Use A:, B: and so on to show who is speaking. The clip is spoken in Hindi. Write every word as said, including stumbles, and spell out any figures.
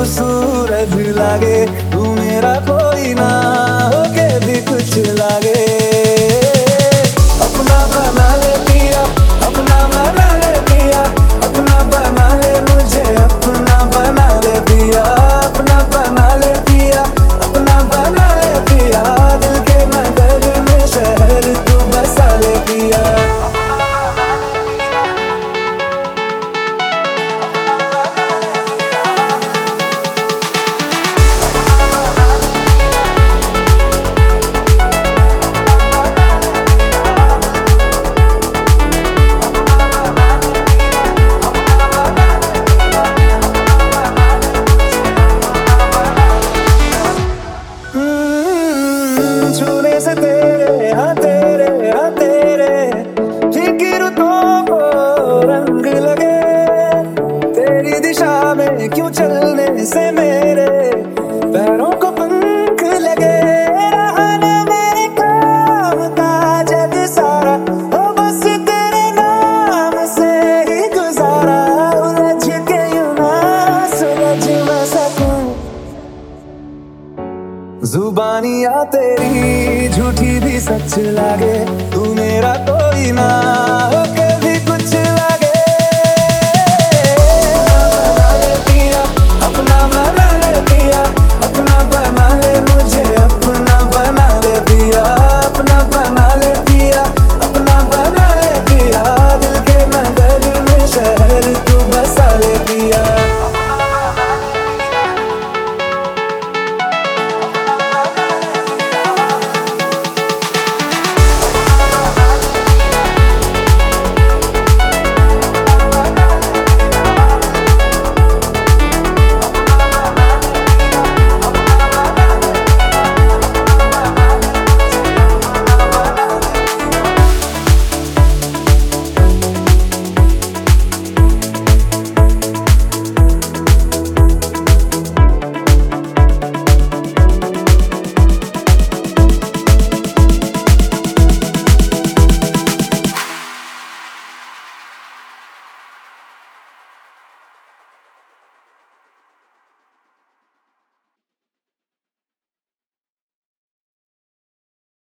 A: खूबसूरत लागे, तू मेरा कोई ना होके भी कुछ लागे। अपना बना ले पिया, अपना बना ले पिया, अपना बना ले मुझे, अपना बना ले पिया, अपना बना ले पिया, अपना बना ले पिया, दिल के नगर में शहर तू बसा ले पिया। छूने से तेरे हाँ तेरे हाँ तेरे फीकी रुतों को रंग लगे, तेरी दिशा में क्यों चलने से मेरे पैरों को पंख लगे। रहा ना मेरे काम का जग सारा, हो बस तेरे नाम से ही गुजारा, उलझ के यूं ना सुलझ ना सकूं। जुबानियाँ तेरी झूठी भी सच लागे, तू मेरा कोई ना